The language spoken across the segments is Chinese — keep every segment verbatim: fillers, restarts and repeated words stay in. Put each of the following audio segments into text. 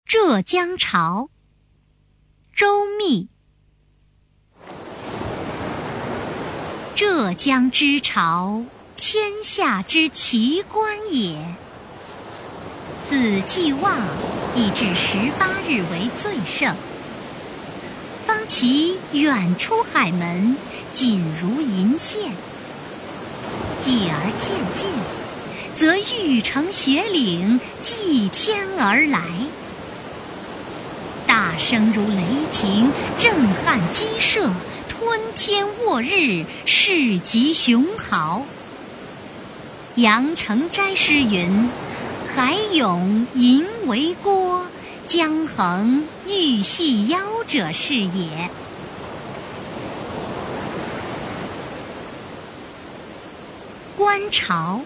浙江潮，周密。浙江之潮，天下之奇观也。自既望以至十八日为最盛，方其远出海门，仅如银线。继而渐进，则玉成雪岭，继天而来。大声如雷霆，震撼激射，吞天握日，世极雄豪。杨成斋诗云：海涌银为郭，江衡玉系腰者是也。观潮。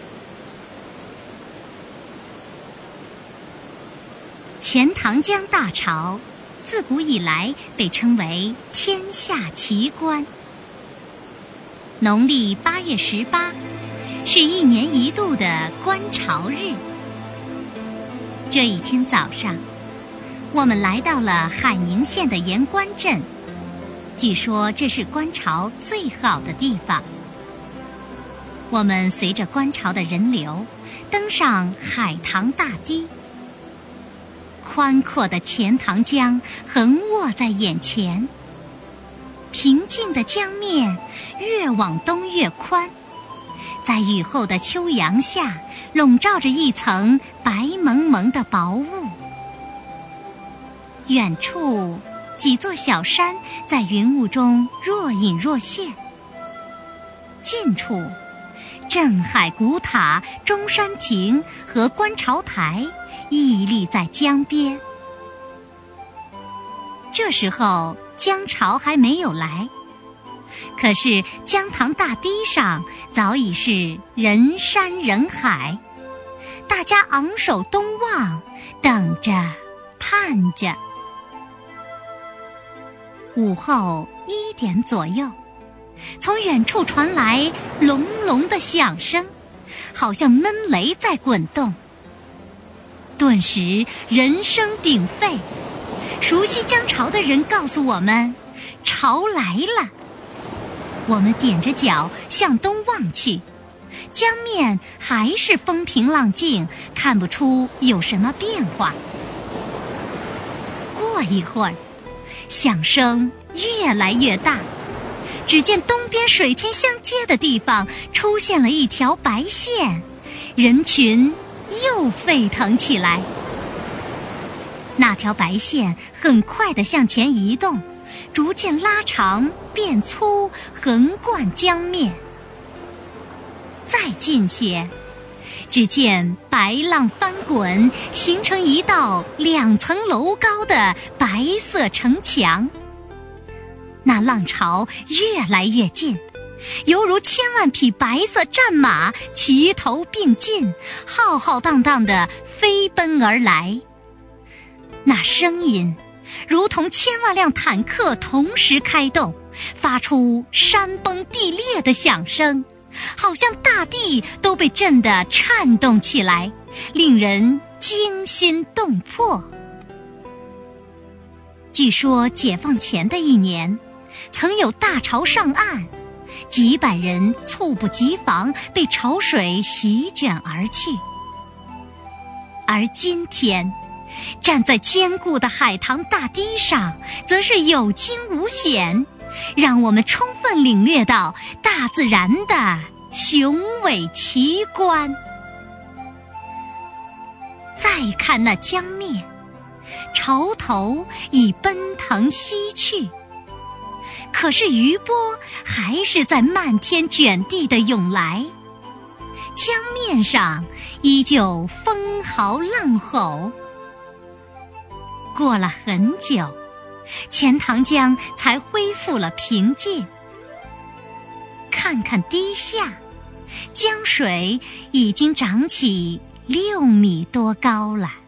钱塘江大潮自古以来被称为天下奇观。农历八月十八是一年一度的观潮日。这一天早上，我们来到了海宁县的盐官镇，据说这是观潮最好的地方。我们随着观潮的人流登上海棠大堤，宽阔的钱塘江横卧在眼前，平静的江面越往东越宽，在雨后的秋阳下笼罩着一层白蒙蒙的薄雾。远处几座小山在云雾中若隐若现，近处镇海古塔、中山亭和观潮台屹立在江边。这时候江潮还没有来，可是江塘大堤上早已是人山人海，大家昂首东望，等着盼着。午后一点左右，从远处传来隆隆的响声，好像闷雷在滚动。顿时人声鼎沸，熟悉江潮的人告诉我们，潮来了。我们踮着脚向东望去，江面还是风平浪静，看不出有什么变化。过一会儿，响声越来越大，只见东边水天相接的地方出现了一条白线，人群又沸腾起来。那条白线很快地向前移动，逐渐拉长变粗，横贯江面。再近些，只见白浪翻滚，形成一道两层楼高的白色城墙。那浪潮越来越近，犹如千万匹白色战马齐头并进，浩浩荡荡地飞奔而来。那声音如同千万辆坦克同时开动，发出山崩地裂的响声，好像大地都被震得颤动起来，令人惊心动魄。据说解放前的一年，曾有大潮上岸，几百人猝不及防被潮水席卷而去。而今天站在坚固的海棠大堤上，则是有惊无险，让我们充分领略到大自然的雄伟奇观。再看那江面，潮头已奔腾西去，可是余波还是在漫天卷地地涌来，江面上依旧风嚎浪吼。过了很久，钱塘江才恢复了平静。看看堤下，江水已经涨起六米多高了。